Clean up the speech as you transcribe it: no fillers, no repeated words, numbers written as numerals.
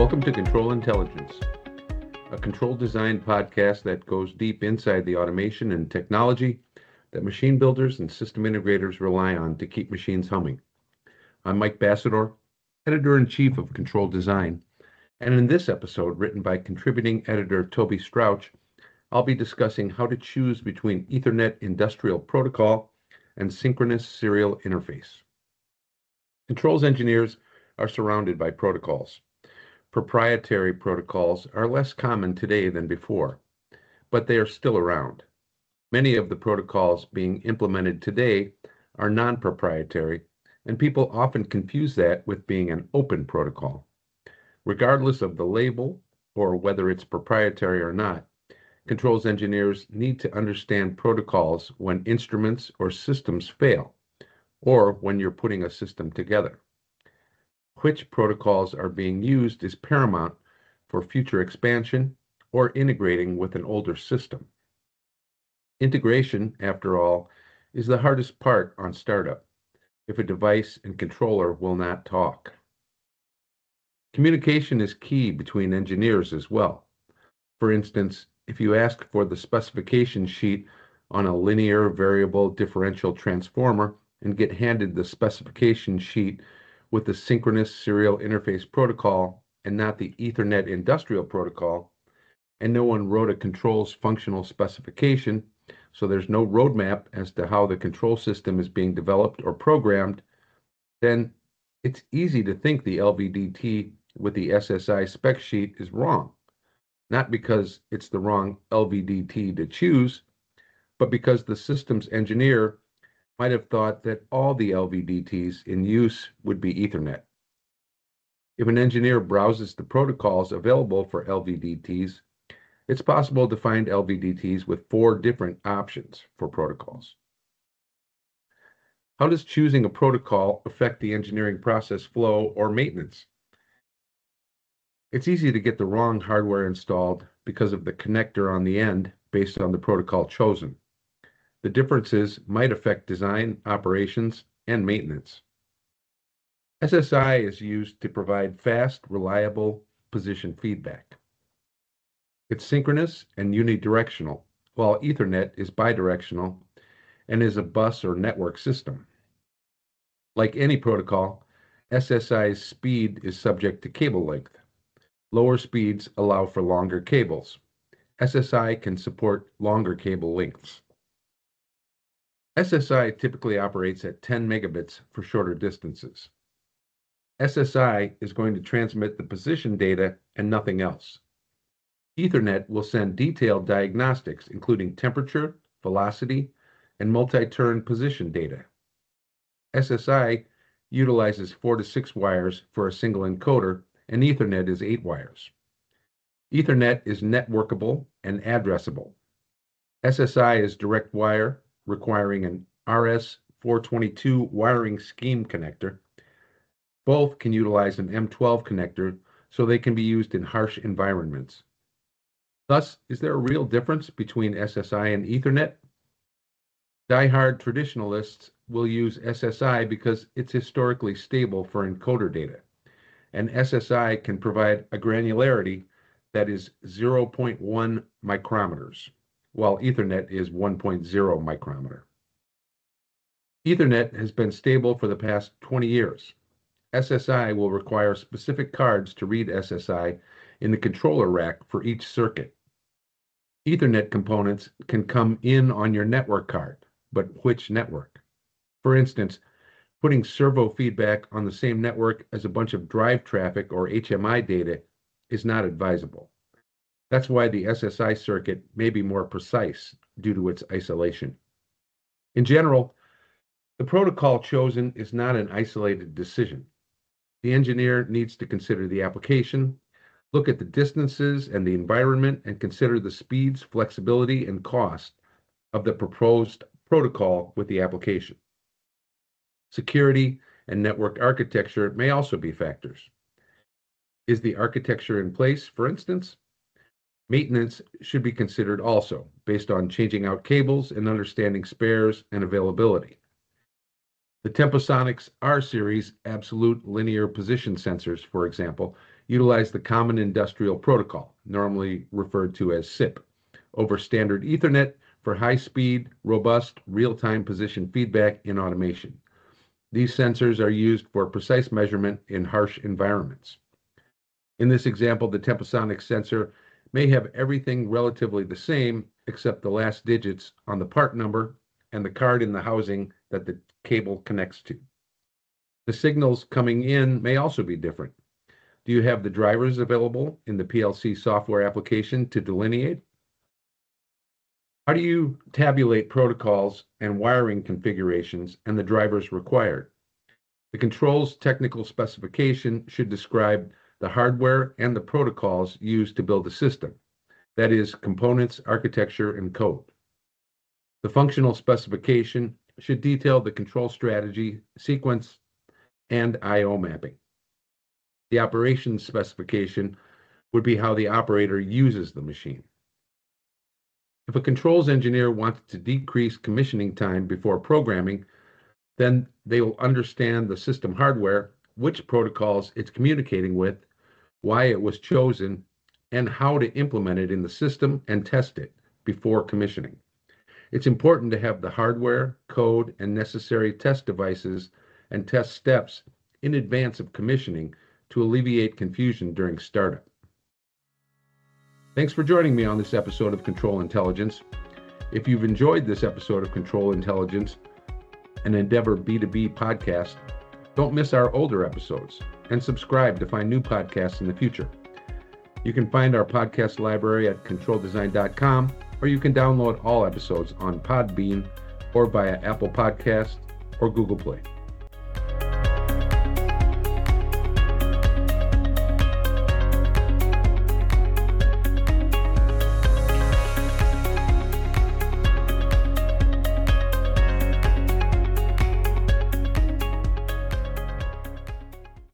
Welcome to Control Intelligence, a control design podcast that goes deep inside the automation and technology that machine builders and system integrators rely on to keep machines humming. I'm Mike Bassador, Editor-in-Chief of Control Design, and in this episode, written by contributing editor Toby Strauch, I'll be discussing how to choose between Ethernet Industrial Protocol and Synchronous Serial Interface. Controls engineers are surrounded by protocols. Proprietary protocols are less common today than before, but they are still around. Many of the protocols being implemented today are non-proprietary, and people often confuse that with being an open protocol. Regardless of the label or whether it's proprietary or not, controls engineers need to understand protocols when instruments or systems fail, or when you're putting a system together. Which protocols are being used is paramount for future expansion or integrating with an older system. Integration, after all, is the hardest part on startup if a device and controller will not talk. Communication is key between engineers as well. For instance, if you ask for the specification sheet on a linear variable differential transformer and get handed the specification sheet with the Synchronous Serial Interface Protocol and not the Ethernet Industrial Protocol, and no one wrote a controls functional specification, so there's no roadmap as to how the control system is being developed or programmed, then it's easy to think the LVDT with the SSI spec sheet is wrong. Not because it's the wrong LVDT to choose, but because the systems engineer might have thought that all the LVDTs in use would be Ethernet. If an engineer browses the protocols available for LVDTs, it's possible to find LVDTs with 4 different options for protocols. How does choosing a protocol affect the engineering process flow or maintenance? It's easy to get the wrong hardware installed because of the connector on the end based on the protocol chosen. The differences might affect design, operations, and maintenance. SSI is used to provide fast, reliable position feedback. It's synchronous and unidirectional, while Ethernet is bidirectional and is a bus or network system. Like any protocol, SSI's speed is subject to cable length. Lower speeds allow for longer cables. SSI can support longer cable lengths. SSI typically operates at 10 megabits for shorter distances. SSI is going to transmit the position data and nothing else. Ethernet will send detailed diagnostics, including temperature, velocity, and multi-turn position data. SSI utilizes 4 to 6 wires for a single encoder, and Ethernet is 8 wires. Ethernet is networkable and addressable. SSI is direct wire, requiring an RS-422 wiring scheme connector. Both can utilize an M12 connector, so they can be used in harsh environments. Thus, is there a real difference between SSI and Ethernet? Die-hard traditionalists will use SSI because it's historically stable for encoder data, and SSI can provide a granularity that is 0.1 micrometers, while Ethernet is 1.0 micrometer. Ethernet has been stable for the past 20 years. SSI will require specific cards to read SSI in the controller rack for each circuit. Ethernet components can come in on your network card, but which network? For instance, putting servo feedback on the same network as a bunch of drive traffic or HMI data is not advisable. That's why the SSI circuit may be more precise due to its isolation. In general, the protocol chosen is not an isolated decision. The engineer needs to consider the application, look at the distances and the environment, and consider the speeds, flexibility, and cost of the proposed protocol with the application. Security and network architecture may also be factors. Is the architecture in place, for instance? Maintenance should be considered also, based on changing out cables and understanding spares and availability. The Temposonics R series absolute linear position sensors, for example, utilize the Common Industrial Protocol, normally referred to as SIP, over standard Ethernet for high-speed, robust, real-time position feedback in automation. These sensors are used for precise measurement in harsh environments. In this example, the Temposonic sensor may have everything relatively the same except the last digits on the part number and the card in the housing that the cable connects to. The signals coming in may also be different. Do you have the drivers available in the PLC software application to delineate? How do you tabulate protocols and wiring configurations and the drivers required? The controls technical specification should describe the hardware and the protocols used to build a system, that is, components, architecture, and code. The functional specification should detail the control strategy, sequence, and I/O mapping. The operations specification would be how the operator uses the machine. If a controls engineer wanted to decrease commissioning time before programming, then they will understand the system hardware, which protocols it's communicating with, why it was chosen, and how to implement it in the system and test it before commissioning. It's important to have the hardware, code, and necessary test devices and test steps in advance of commissioning to alleviate confusion during startup. Thanks for joining me on this episode of Control Intelligence. If you've enjoyed this episode of Control Intelligence, an Endeavor B2B podcast, don't miss our older episodes and subscribe to find new podcasts in the future. You can find our podcast library at controldesign.com, or you can download all episodes on Podbean or via Apple Podcasts or Google Play.